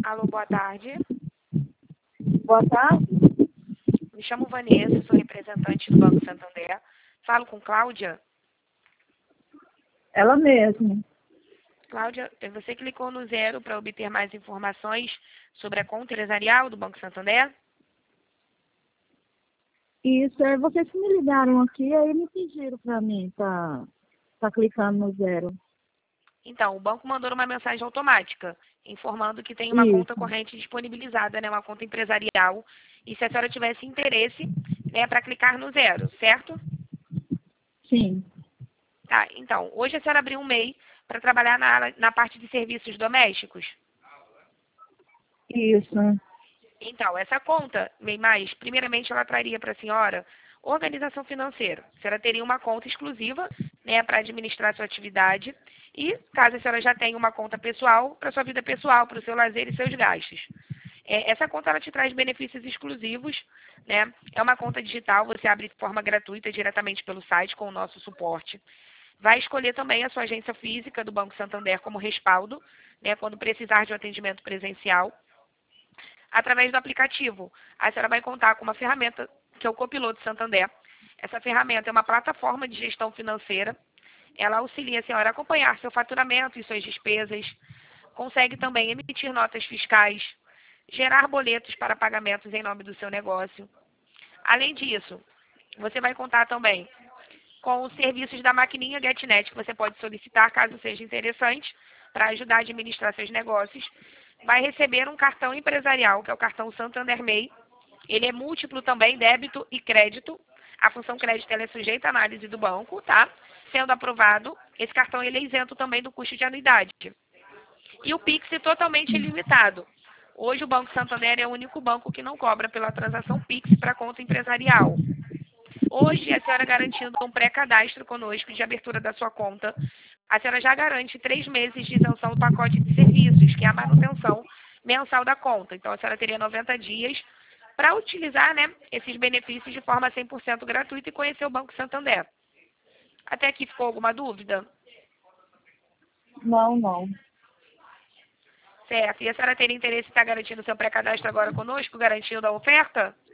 Alô, boa tarde. Boa tarde. Me chamo Vanessa, sou representante do Banco Santander. Falo com Cláudia. Ela mesma. Cláudia, você clicou no 0 para obter mais informações sobre a conta empresarial do Banco Santander? Isso, vocês que me ligaram aqui, aí me pediram para mim tá clicando no 0. Então, o banco mandou uma mensagem automática, informando que tem uma conta Isso, corrente disponibilizada, né, uma conta empresarial, e se a senhora tivesse interesse, né, para clicar no 0, certo? sim, Tá, então, hoje a senhora abriu um MEI para trabalhar na parte de serviços domésticos. isso, Então, essa conta, MEI Mais, primeiramente ela traria para a senhora organização financeira. A senhora teria uma conta exclusiva, né, para administrar sua atividade. E, caso a senhora já tenha uma conta pessoal, para sua vida pessoal, para o seu lazer e seus gastos. Essa conta ela te traz benefícios exclusivos, né? É uma conta digital, você abre de forma gratuita diretamente pelo site com o nosso suporte. Vai escolher também a sua agência física do Banco Santander como respaldo, né, quando precisar de um atendimento presencial. Através do aplicativo, a senhora vai contar com uma ferramenta que é o Copiloto Santander. Essa ferramenta é uma plataforma de gestão financeira. Ela auxilia a senhora a acompanhar seu faturamento e suas despesas. Consegue também emitir notas fiscais, gerar boletos para pagamentos em nome do seu negócio. Além disso, você vai contar também com os serviços da maquininha GetNet, que você pode solicitar caso seja interessante, para ajudar a administrar seus negócios. Vai receber um cartão empresarial, que é o cartão Santander MEI. Ele é múltiplo também, débito e crédito. A função crédito ela é sujeita à análise do banco, tá? Sendo aprovado, esse cartão ele é isento também do custo de anuidade. E o Pix é totalmente ilimitado. Hoje o Banco Santander é o único banco que não cobra pela transação Pix para conta empresarial. Hoje, a senhora garantindo um pré-cadastro conosco de abertura da sua conta, a senhora já garante 3 meses de isenção do pacote de serviços, que é a manutenção mensal da conta. Então, a senhora teria 90 dias para utilizar, né, esses benefícios de forma 100% gratuita e conhecer o Banco Santander. Até aqui ficou alguma dúvida? não. Certo. E a senhora teria interesse em estar garantindo seu pré-cadastro agora conosco, garantindo a oferta?